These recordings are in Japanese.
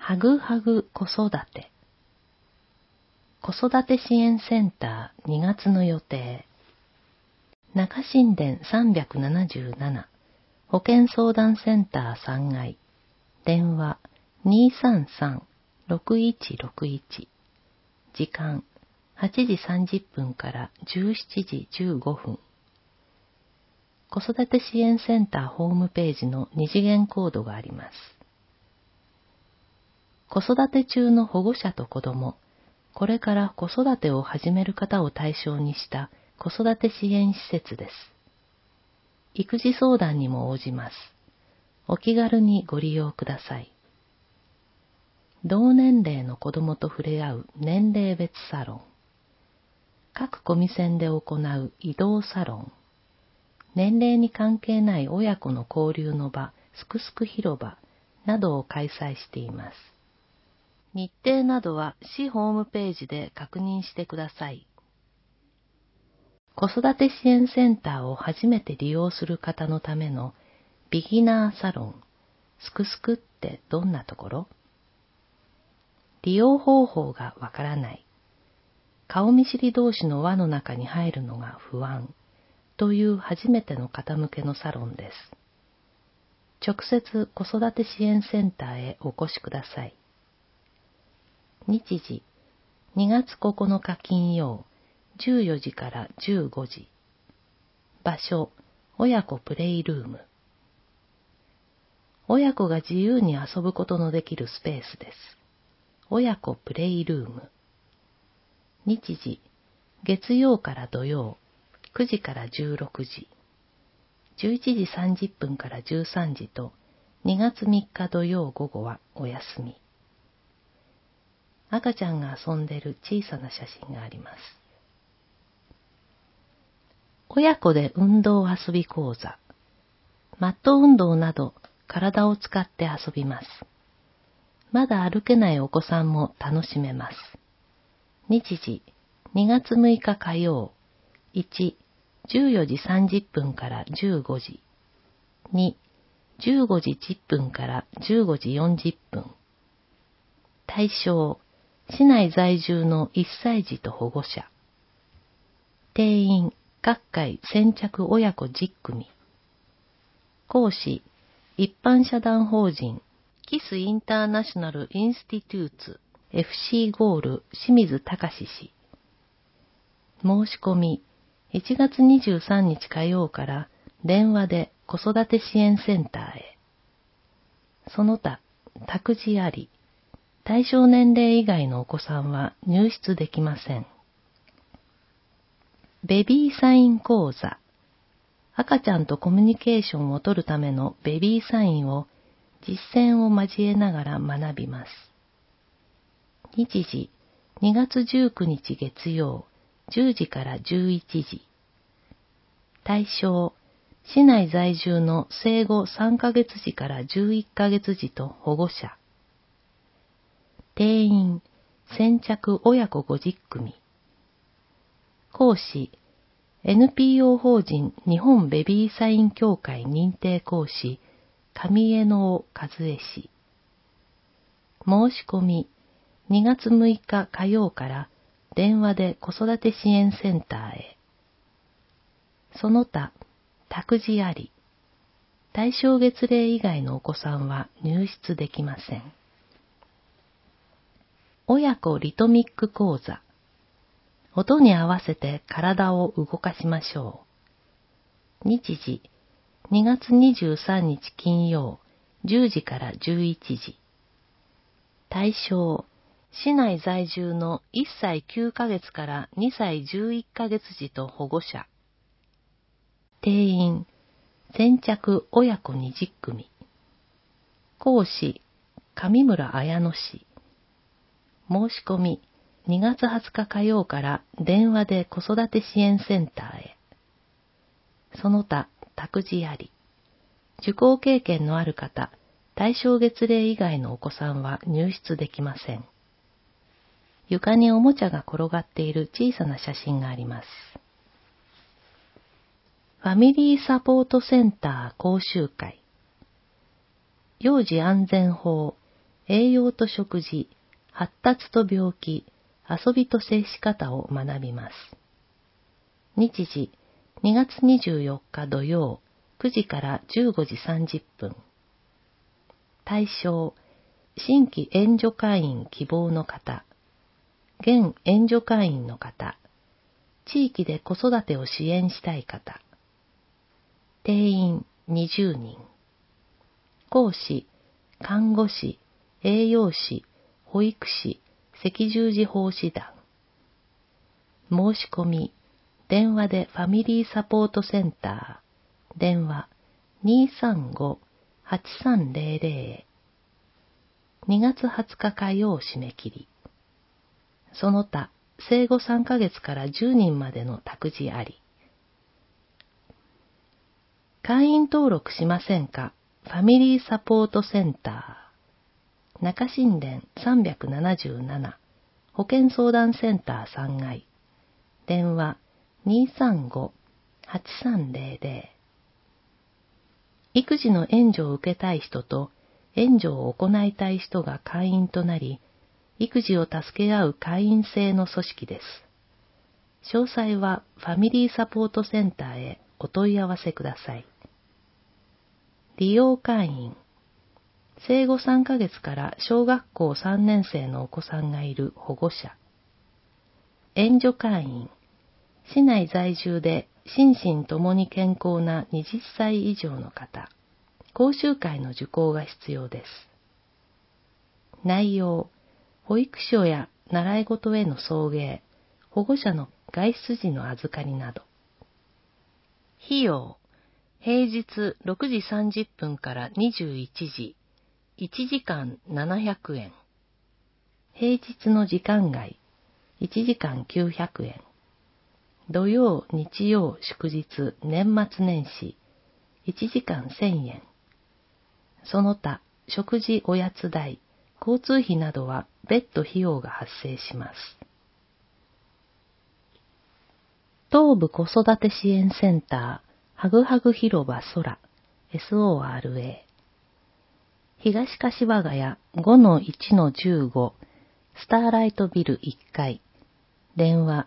はぐはぐ子育て。子育て支援センター2月の予定。中新田377保健相談センター3階。電話233-6161。時間8時30分から17時15分。子育て支援センターホームページの二次元コードがあります。子育て中の保護者と子ども、これから子育てを始める方を対象にした子育て支援施設です。育児相談にも応じます。お気軽にご利用ください。同年齢の子どもと触れ合う年齢別サロン。各コミセンで行う移動サロン。年齢に関係ない親子の交流の場、すくすく広場などを開催しています。日程などは市ホームページで確認してください。子育て支援センターを初めて利用する方のためのビギナーサロン、すくすくってどんなところ？利用方法がわからない。顔見知り同士の輪の中に入るのが不安という初めての方向けのサロンです。直接子育て支援センターへお越しください。日時2月9日金曜14時から15時。場所親子プレイルーム。親子が自由に遊ぶことのできるスペースです。親子プレイルーム。日時月曜から土曜9時から16時。11時30分から13時と2月3日土曜午後はお休み。赤ちゃんが遊んでいる小さな写真があります。親子で運動遊び講座。マット運動など体を使って遊びます。まだ歩けないお子さんも楽しめます。日時2月6日火曜1、14時30分から15時。2、15時10分から15時40分。対象、市内在住の1歳児と保護者。定員、各回先着親子10組。講師、一般社団法人、キスインターナショナルインスティテューツ、FC ゴール清水隆氏。申し込み、1月23日火曜から電話で子育て支援センターへ。その他、託児あり、対象年齢以外のお子さんは入室できません。ベビーサイン講座。赤ちゃんとコミュニケーションを取るためのベビーサインを実践を交えながら学びます。日時2月19日月曜10時から11時。対象、市内在住の生後3ヶ月児から11ヶ月児と保護者。定員、先着親子50組。講師、NPO 法人日本ベビーサイン協会認定講師、上江野和恵氏。申し込み、2月6日火曜から電話で子育て支援センターへ。その他、託児あり。対象月齢以外のお子さんは入室できません。親子リトミック講座。音に合わせて体を動かしましょう。日時、2月23日金曜、10時から11時。対象、市内在住の1歳9ヶ月から2歳11ヶ月児と保護者。定員、先着親子20組。講師、上村綾乃氏。申し込み、2月20日火曜から電話で子育て支援センターへ。その他、託児あり。受講経験のある方、対象月齢以外のお子さんは入室できません。床におもちゃが転がっている小さな写真があります。ファミリーサポートセンター講習会。幼児安全法栄養と食事、発達と病気、遊びと接し方を学びます。日時、2月24日土曜、9時から15時30分。対象、新規援助会員希望の方、現援助会員の方、地域で子育てを支援したい方。定員20人。講師、看護師、栄養士、保育士、赤十字奉仕団。申し込み、電話でファミリーサポートセンター、電話 235-8300。2月20日火曜締め切り。その他、生後3ヶ月から10人までの託児あり。会員登録しませんか？ファミリーサポートセンター。中新田377保健相談センター3階。電話 235-8300。育児の援助を受けたい人と援助を行いたい人が会員となり、育児を助け合う会員制の組織です。詳細はファミリーサポートセンターへお問い合わせください。利用会員、生後3ヶ月から小学校3年生のお子さんがいる保護者。援助会員、市内在住で心身ともに健康な20歳以上の方、講習会の受講が必要です。内容、保育所や習い事への送迎、保護者の外出時の預かりなど。費用、平日6時30分から21時、1時間700円。平日の時間外、1時間900円。土曜、日曜、祝日、年末年始、1時間1000円。その他、食事おやつ代、交通費などは別途費用が発生します。東部子育て支援センター、はぐはぐ広場空、SORA。東柏ヶ谷 5-1-15、スターライトビル1階。電話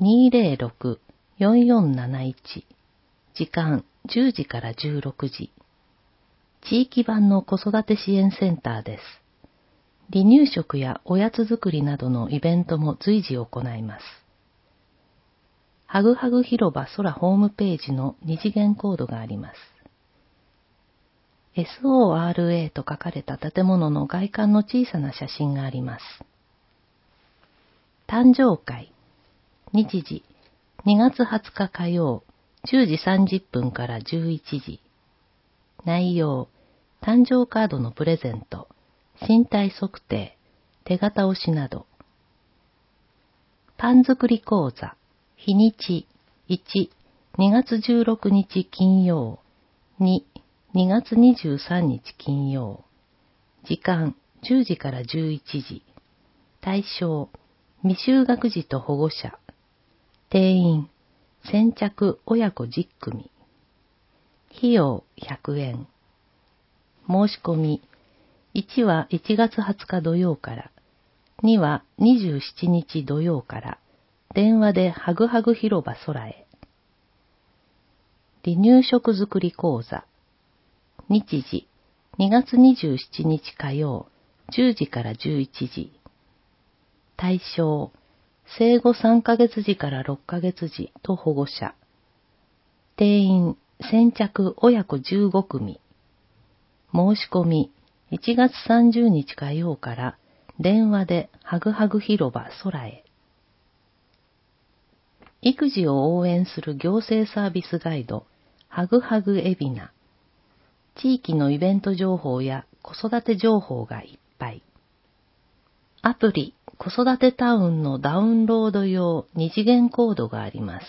206-4471。時間10時から16時。地域版の子育て支援センターです。離乳食やおやつ作りなどのイベントも随時行います。はぐはぐ広場空ホームページの二次元コードがあります。SORA と書かれた建物の外観の小さな写真があります。誕生会。日時、2月20日火曜、10時30分から11時。内容、誕生カードのプレゼント、身体測定、手形押しなど。パン作り講座。日にち、1、2月16日金曜、2、2月23日金曜。時間、10時から11時。対象、未就学児と保護者。定員、先着親子10組。費用100円。申し込み、1は1月20日土曜から、2は27日土曜から、電話ではぐはぐ広場空へ。離乳食作り講座。日時、2月27日火曜、10時から11時。対象、生後3ヶ月時から6ヶ月時と保護者。定員、先着親子15組。申し込み、1月30日火曜から、電話ではぐはぐ広場空へ。育児を応援する行政サービスガイド、はぐはぐ海老名。地域のイベント情報や子育て情報がいっぱい。アプリ、子育てタウンのダウンロード用二次元コードがあります。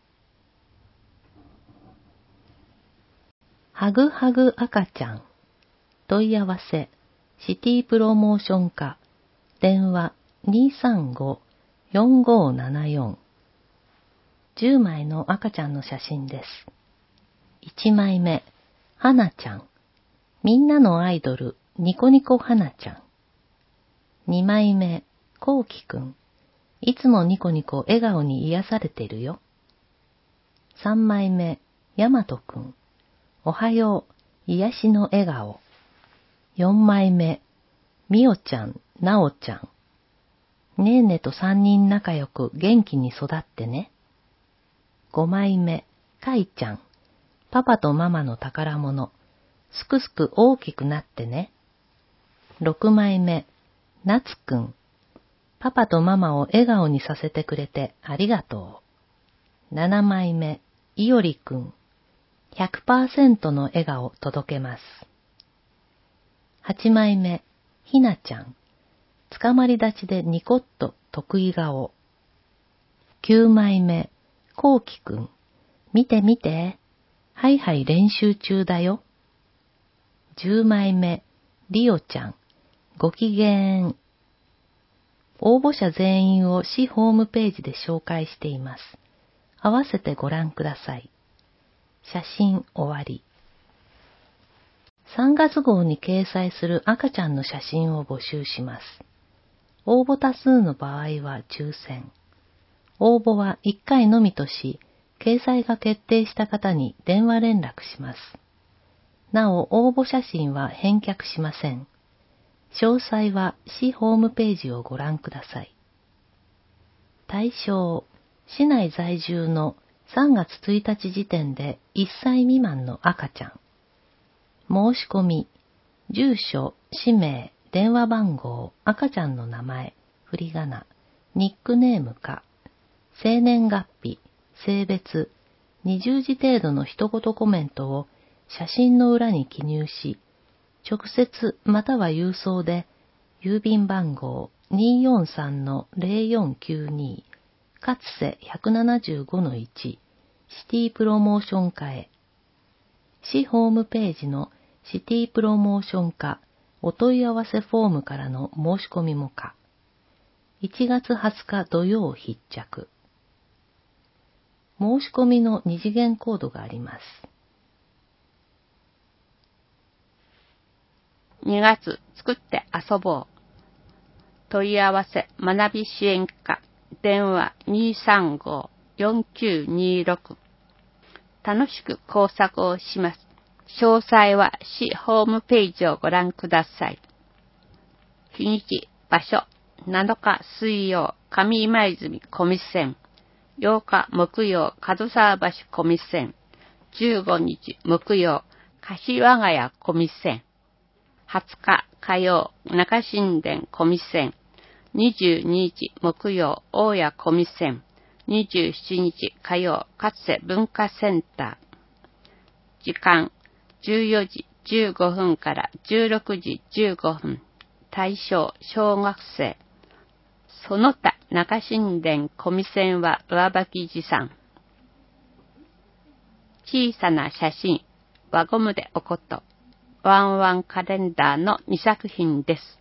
はぐはぐ赤ちゃん。問い合わせ、シティプロモーション課。電話 235-4574。10枚の赤ちゃんの写真です。1枚目、はなちゃん。みんなのアイドル、ニコニコはなちゃん。 2枚目、こうきくん。いつもニコニコ笑顔に癒されてるよ。3枚目、やまとくん。おはよう、癒しの笑顔。4枚目、みおちゃん、なおちゃん。ねーねと3人仲良く元気に育ってね。5枚目、かいちゃん。パパとママの宝物。すくすく大きくなってね。6枚目、なつくん。パパとママを笑顔にさせてくれてありがとう。7枚目、いおりくん。100% の笑顔届けます。8枚目、ひなちゃん。つかまり立ちでニコッと得意顔。9枚目、こうきくん。見て見て。はいはい練習中だよ。10枚目、りおちゃん。ごきげん。応募者全員を市ホームページで紹介しています。合わせてご覧ください。写真終わり。3月号に掲載する赤ちゃんの写真を募集します。応募多数の場合は抽選。応募は1回のみとし、掲載が決定した方に電話連絡します。なお、応募写真は返却しません。詳細は市ホームページをご覧ください。対象、市内在住の3月1日時点で1歳未満の赤ちゃん。申し込み、住所、氏名、電話番号、赤ちゃんの名前、振り仮名、ニックネームか、生年月日、性別、20字程度の一言コメントを写真の裏に記入し、直接または郵送で、郵便番号 243-0492 かつせ 175-1 シティプロモーション課へ。市ホームページのシティプロモーション課お問い合わせフォームからの申し込みも可。1月20日土曜必着。申し込みの2次元コードがあります。 2月作って遊ぼう。問い合わせ学び支援課電話 235-4926 楽しく工作をします。詳細は市ホームページをご覧ください。日にち、場所、7日水曜、上今泉小見線、8日木曜、門沢橋小見線、15日木曜、柏ヶ谷小見線、20日火曜、中新田小見線、22日木曜、大谷小見線、27日火曜、勝瀬文化センター。時間、14時15分から16時15分。対象、小学生。その他、中新田小見線は上履き持参。小さな写真、輪ゴムでおこと。ワンワンカレンダーの2作品です。